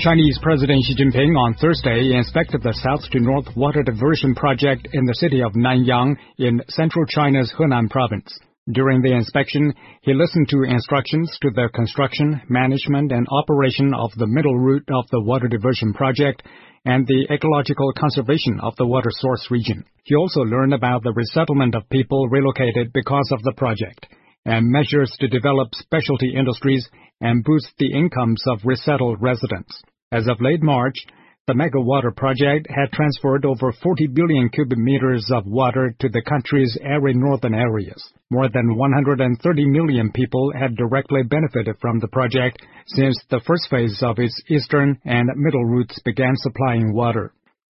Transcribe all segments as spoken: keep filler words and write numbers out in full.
Chinese President Xi Jinping on Thursday inspected the south to north water diversion project in the city of Nanyang in central China's Henan province. During the inspection, he listened to instructions to the construction, management, and operation of the middle route of the water diversion project and the ecological conservation of the water source region. He also learned about the resettlement of people relocated because of the project, and measures to develop specialty industries and boost the incomes of resettled residents. As of late March, the mega water project had transferred over forty billion cubic meters of water to the country's arid northern areas. More than one hundred thirty million people had directly benefited from the project since the first phase of its eastern and middle routes began supplying water.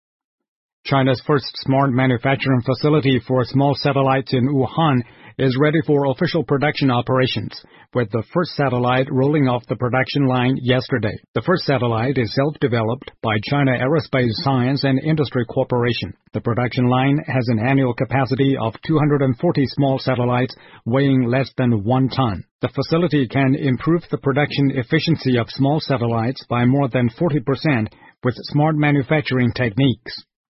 China's first smart manufacturing facility for small satellites in Wuhan is ready for official production operations, with the first satellite rolling off the production line yesterday. The first satellite is self-developed by China Aerospace Science and Industry Corporation. The production line has an annual capacity of two hundred forty small satellites weighing less than one ton. The facility can improve the production efficiency of small satellites by more than forty percent with smart manufacturing techniques.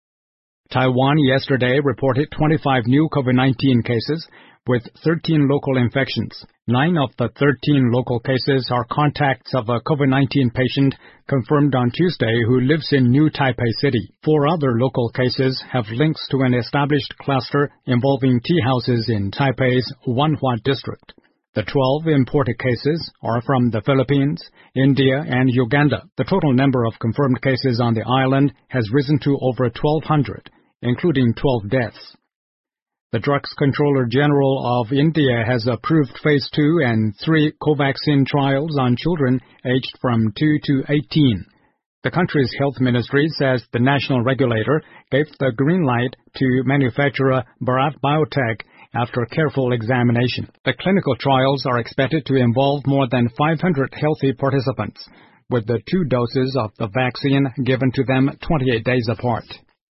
Taiwan yesterday reported twenty-five new COVID nineteen cases, with thirteen local infections. Nine of the thirteen local cases are contacts of a COVID nineteen patient confirmed on Tuesday who lives in New Taipei City. Four other local cases have links to an established cluster involving tea houses in Taipei's Wanhua district. The twelve imported cases are from the Philippines, India, and Uganda. The total number of confirmed cases on the island has risen to over twelve hundred, including twelve deaths. The Drugs Controller General of India has approved Phase two and three Covaxin trials on children aged from two to eighteen. The country's health ministry says the national regulator gave the green light to manufacturer Bharat Biotech after careful examination. The clinical trials are expected to involve more than five hundred healthy participants, with the two doses of the vaccine given to them twenty-eight days apart.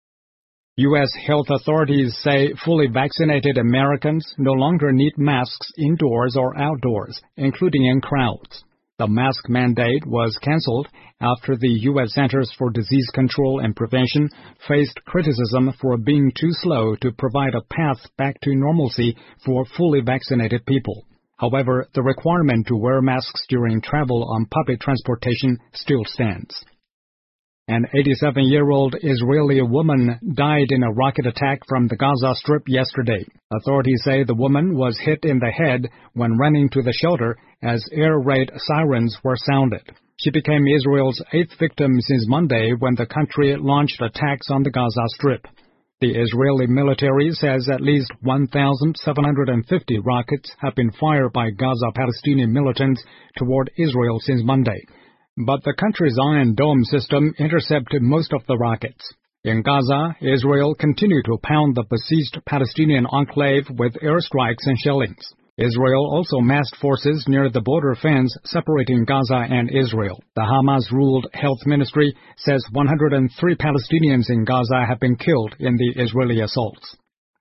U S health authorities say fully vaccinated Americans no longer need masks indoors or outdoors, including in crowds. The mask mandate was canceled after the U S Centers for Disease Control and Prevention faced criticism for being too slow to provide a path back to normalcy for fully vaccinated people. However, the requirement to wear masks during travel on public transportation still stands. An eighty-seven-year-old Israeli woman died in a rocket attack from the Gaza Strip yesterday. Authorities say the woman was hit in the head when running to the shelter as air raid sirens were sounded. She became Israel's eighth victim since Monday when the country launched attacks on the Gaza Strip. The Israeli military says at least one thousand seven hundred fifty rockets have been fired by Gaza Palestinian militants toward Israel since Monday. But the country's Iron Dome system intercepted most of the rockets. In Gaza, Israel continued to pound the besieged Palestinian enclave with airstrikes and shellings. Israel also massed forces near the border fence separating Gaza and Israel. The Hamas-ruled health ministry says one hundred three Palestinians in Gaza have been killed in the Israeli assaults.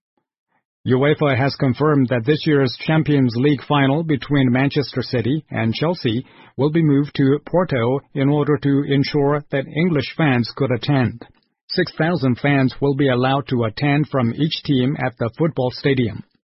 UEFA has confirmed that this year's Champions League final between Manchester City and Chelsea will be moved to Porto in order to ensure that English fans could attend. six thousand fans will be allowed to attend from each team at the football stadium.